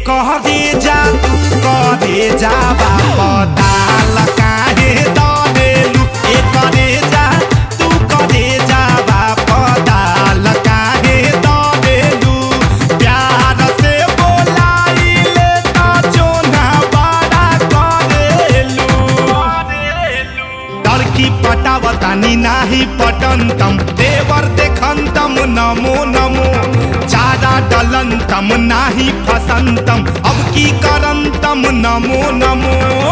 कहरे जा तू करे जाबा पताल काहे दरेलू करे जा तू करे जाबा पताल काहे दरेलू प्यार से बोलाइले त चोना बड़ा करेलू लड़की पटावतानी नाही पटंतम देवर देखंतम नमो नमो चारा डलंतम नाही फसंतम अब की करंतम नमो नमो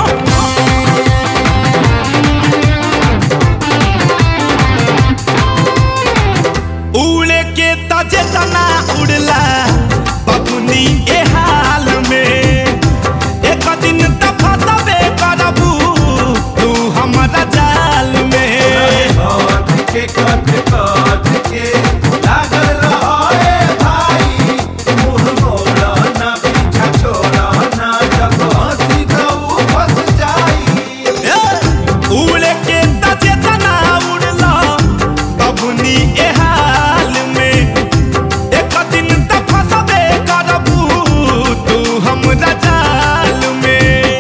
उड़े के तजे तना उड़ला बबुनी ए हाल में एक दिन त फसबे करबू तू हमरा जाल में के कट के लागल रहे भाई मुंह मोड़ा ना पीछा छोड़ा ना जब हंसी तो फंस जाई उड़े के तजे तना उड़ला बबुनी ए हाल में एक दिन त फसबे करबू तू हमरा जाल में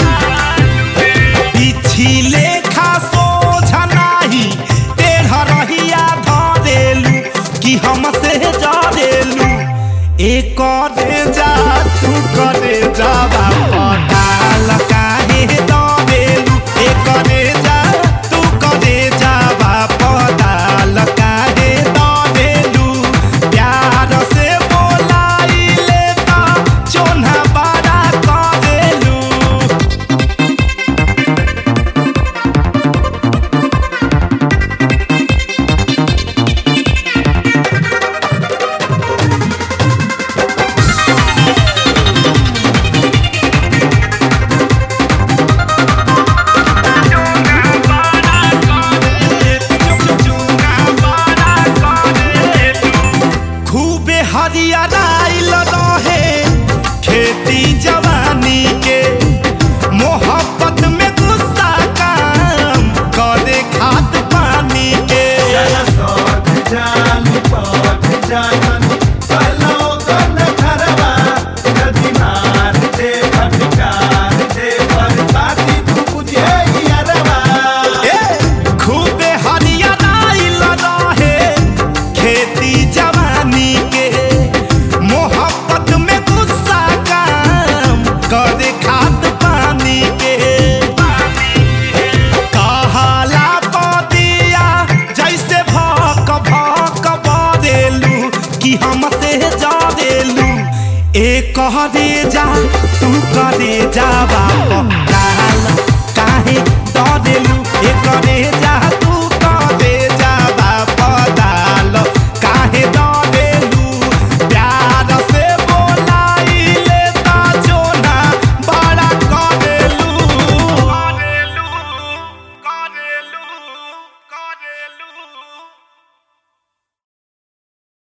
पिछले खासो झनाही तेरा रहिया धरेलू कि हमसे जरेलू एक करे जा तू करे जाबा पताल काहे दरेलू एक करे जा तू करे जाबा पताल काहे दरेलू प्यार से बोलाइले त चोना बड़ा करेलू खूबे हरियाराइल रहे खेती जवानी के मोहब्बत में गुस्सा काम करे खाद पानी के जानी पट जान सलो कन खरवा नदी मार दे फटकार दे पर साथी तू बुझे यारवा खूबे हरियाराइल रहे खेती जवानी के मोहब्बत में गुस्सा काम करे खाद पानी के कहाला पदिया जैसे भक भक बरेलू कि हमसे जरेलू एक कहरे जा तू करे जाबा पताल काहे दरेलू एक करे जा